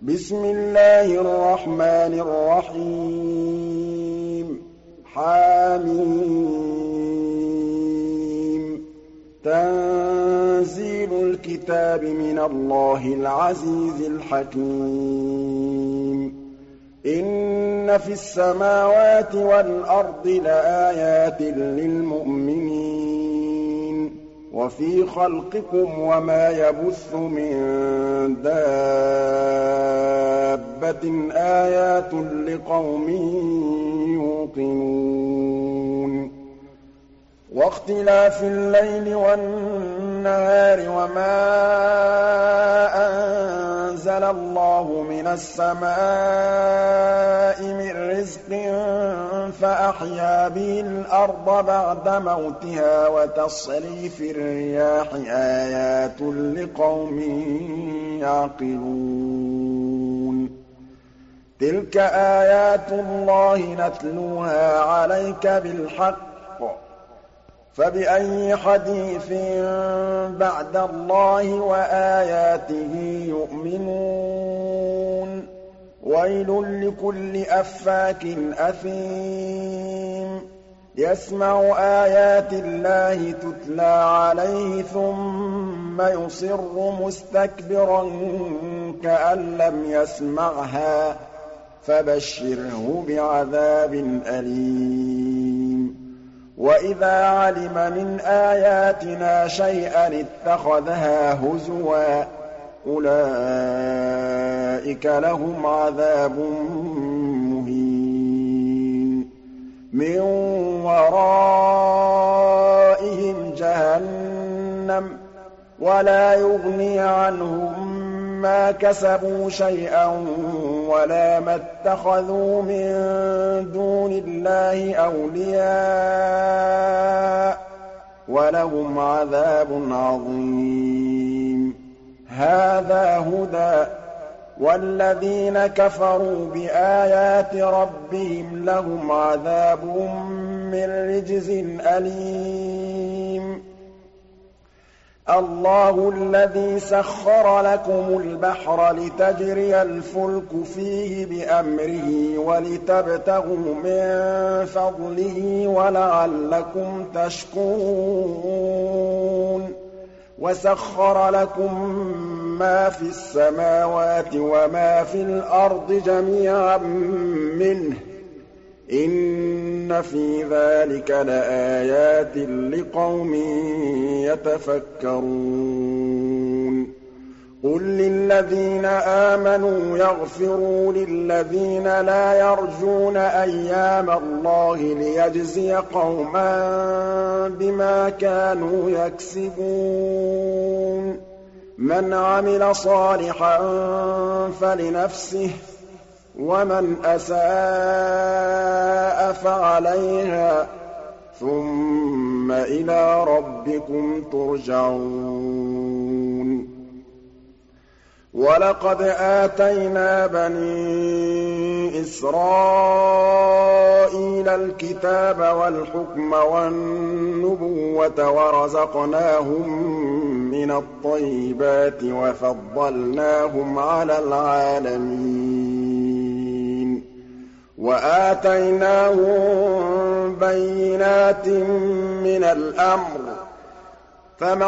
بسم الله الرحمن الرحيم حم تنزيل الكتاب من الله العزيز الحكيم إن في السماوات والأرض لآيات للمؤمنين وفي خلقكم وما يبث من دابة آيات لقوم يوقنون واختلاف الليل والنهار وما أنزل الله من السماء من رزق فأحيا به الأرض بعد موتها وتصريف الرياح آيات لقوم يعقلون تلك آيات الله نتلوها عليك بالحق فبأي حديث بعد الله وآياته يؤمنون ويل لكل أفاك أثيم يسمع آيات الله تتلى عليه ثم يصر مستكبرا كأن لم يسمعها فبشره بعذاب أليم وإذا علم من آياتنا شيئا اتخذها هزوا أولئك لهم عذاب مهين من ورائهم جهنم ولا يغني عنهم ما كسبوا شيئا ولا ما اتخذوا من دون الله أولياء ولهم عذاب عظيم هذا هدى والذين كفروا بآيات ربهم لهم عذاب من رجز أليم الله الذي سخر لكم البحر لتجري الفلك فيه بأمره ولتبتغوا من فضله ولعلكم تشكرون وسخر لكم ما في السماوات وما في الأرض جميعا منه إن في ذلك لآيات لقوم يتفكرون قل للذين آمنوا يغفروا للذين لا يرجون أيام الله ليجزي قوما بما كانوا يكسبون من عمل صالحا فلنفسه ومن أساء فعليها ثم إلى ربكم ترجعون ولقد آتينا بني إسرائيل الكتاب والحكم والنبوة ورزقناهم من الطيبات وفضلناهم على العالمين وآتيناهم بينات من الأمر فما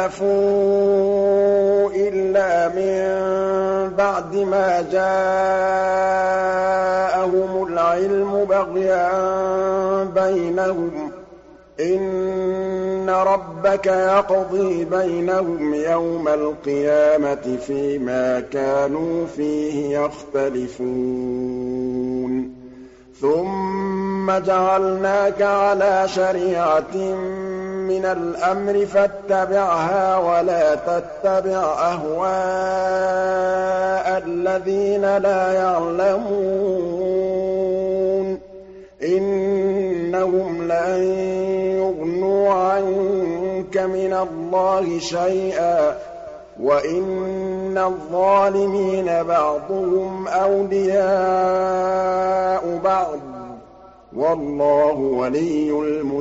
اختلفوا إلا من بعد ما جاءهم العلم بغيا بينهم إن ربك يقضي بينهم يوم القيامة فيما كانوا فيه يختلفون ثم جعلناك على شريعة من الأمر فاتبعها ولا تتبع أهواء الذين لا يعلمون إنهم لن يغنوا عنك من الله شيئا وإن الظالمين بعضهم أولياء بعض والله ولي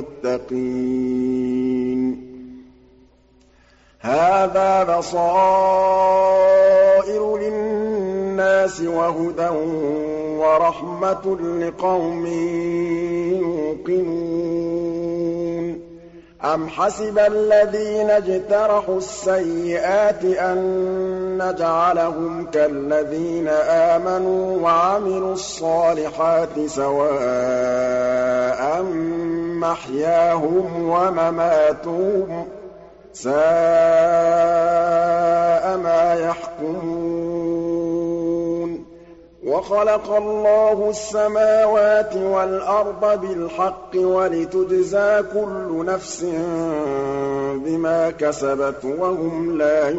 المتقين هذا بصائر للناس لِّلنَّاسِ وَهُدًى وَرَحْمَةٌ لِّقَوْمٍ يُوقِنُونَ أَمْ حَسِبَ الَّذِينَ اجْتَرَحُوا السَّيِّئَاتِ أَن نَّجْعَلَهُمْ كَالَّذِينَ آمَنُوا وَعَمِلُوا الصَّالِحَاتِ سَوَاءً مَّحْيَاهُمْ وَمَمَاتُهُمْ ۚ سَاءَ مَا يَحْكُمُونَ وَخَلَقَ اللَّهُ السَّمَاوَاتِ وَالْأَرْضَ بِالْحَقِّ وَلِتُجْزَىٰ كُلُّ نَفْسٍ بِمَا كَسَبَتْ وَهُمْ لَا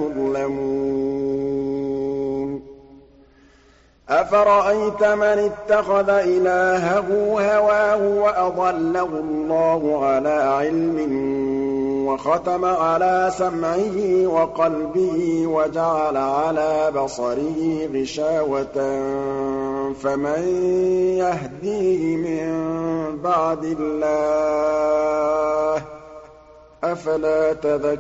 يُظْلَمُونَ أَفَرَأَيْتَ مَنِ اتَّخَذَ إِلَٰهَهُ هَوَاهُ وَأَضَلَّهُ اللَّهُ عَلَىٰ عِلْمٍ وَخَتَمَ عَلَىٰ سَمْعِهِ وَقَلْبِهِ وَجَعَلَ عَلَىٰ بَصَرِهِ غِشَاوَةً فَمَن يَهْدِيهِ مِن بَعْدِ اللَّهِ ۚ أَفَلَا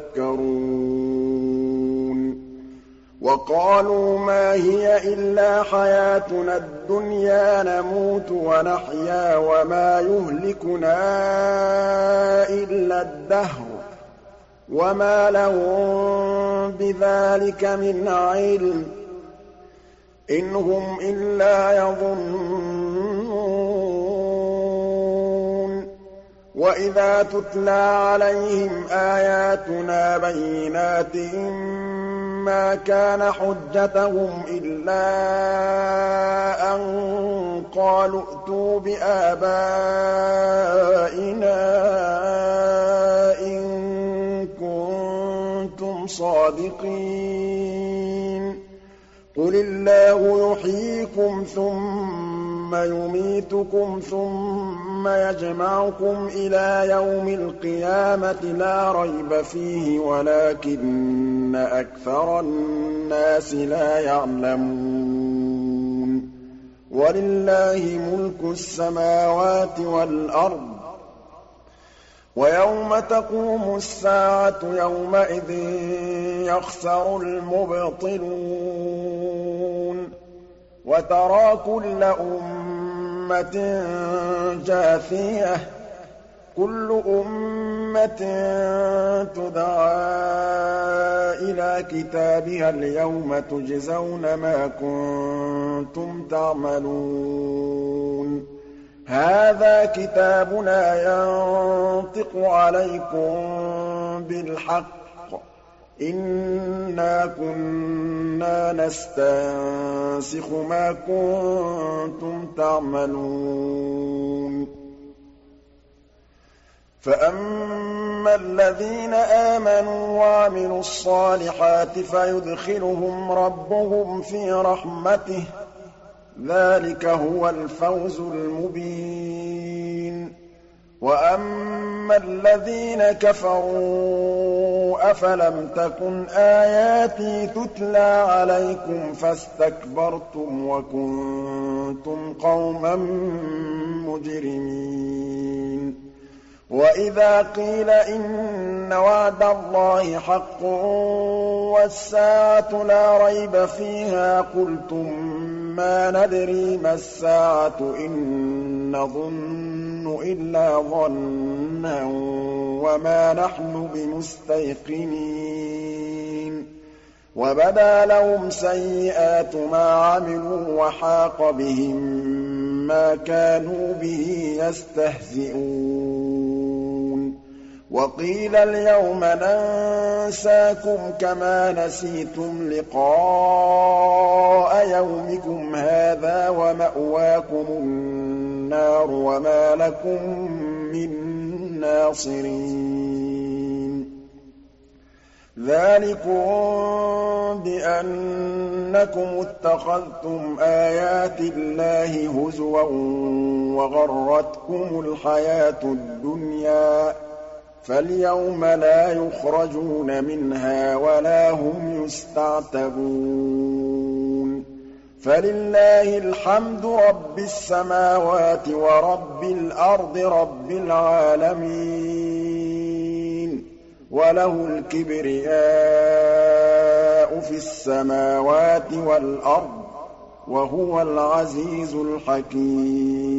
تَذَكَّرُونَ وَقَالُوا مَا هِيَ إِلَّا حَيَاتُنَا الدُّنْيَا نَمُوتُ وَنَحْيَا وَمَا يُهْلِكُنَا إِلَّا الدَّهْرُ وَمَا لَهُم بِذَٰلِكَ مِنْ عِلْمٍ ۖ إِنْ هُمْ إِلَّا يَظُنُّونَ وَإِذَا تُتْلَىٰ عَلَيْهِمْ آيَاتُنَا بَيِّنَاتٍ مَّا كَانَ حُجَّتَهُمْ إِلَّا أَن قَالُوا ائْتُوا بِآبَائِنَا إِن كُنتُمْ صَادِقِينَ قُلِ اللَّهُ يُحْيِيكُمْ ثُمَّ يُمِيتُكُمْ ثُمَّ يَجْمَعُكُمْ إِلَىٰ يَوْمِ الْقِيَامَةِ لَا رَيْبَ فِيهِ وَلَٰكِنَّ أَكْثَرَ النَّاسِ لَا يَعْلَمُونَ وَلِلَّهِ مُلْكُ السَّمَاوَاتِ وَالْأَرْضِ ۚ وَيَوْمَ تَقُومُ السَّاعَةُ يَوْمَئِذٍ يَخْسَرُ الْمُبْطِلُونَ وَتَرَىٰ كُلَّ أُمَّةٍ جَاثِيَةً ۚ كُلُّ أُمَّةٍ تُدْعَىٰ إِلَىٰ كِتَابِهَا الْيَوْمَ تُجْزَوْنَ مَا كُنتُمْ تَعْمَلُونَ هَٰذَا كِتَابُنَا يَنطِقُ عَلَيْكُم بِالْحَقِّ ۚ إِنَّا كُنَّا نَسْتَنسِخُ مَا كُنتُمْ تَعْمَلُونَ فَأَمَّا الَّذِينَ آمَنُوا وَعَمِلُوا الصَّالِحَاتِ فَيُدْخِلُهُمْ رَبُّهُمْ فِي رَحْمَتِهِ ۚ ذَٰلِكَ هُوَ الْفَوْزُ الْمُبِينُ وَأَمَّا الَّذِينَ كَفَرُوا أَفَلَمْ تَكُنْ آيَاتِي تُتْلَىٰ عَلَيْكُمْ فَاسْتَكْبَرْتُمْ وَكُنتُمْ قَوْمًا مُّجْرِمِينَ وَإِذَا قِيلَ إِنَّ وَعْدَ اللَّهِ حَقٌّ وَالسَّاعَةُ لَا رَيْبَ فِيهَا قُلْتُم مَّا نَدْرِي مَا السَّاعَةُ إِن نَّظُنُّ إِلَّا ظَنًّا وَمَا نَحْنُ بِمُسْتَيْقِنِينَ وَبَدَا لَهُمْ سَيِّئَاتُ مَا عَمِلُوا وَحَاقَ بِهِم مَّا كَانُوا بِهِ يَسْتَهْزِئُونَ وَقِيلَ الْيَوْمَ نَنسَاكُمْ كَمَا نَسِيتُمْ لِقَاءَ يَوْمِكُمْ هَٰذَا وَمَأْوَاكُمُ النَّارُ وَمَا لَكُم مِّن نَّاصِرِينَ ذَٰلِكُم بِأَنَّكُمُ اتَّخَذْتُمْ آيَاتِ اللَّهِ هُزُوًا وَغَرَّتْكُمُ الْحَيَاةُ الدُّنْيَا فَالْيَوْمَ لَا يُخْرَجُونَ مِنْهَا وَلَا هُمْ يُسْتَعْتَبُونَ فَلِلَّهِ الْحَمْدُ رَبِّ السَّمَاوَاتِ وَرَبِّ الْأَرْضِ رَبِّ الْعَالَمِينَ وَلَهُ الْكِبْرِيَاءُ فِي السَّمَاوَاتِ وَالْأَرْضِ وَهُوَ الْعَزِيزُ الْحَكِيمُ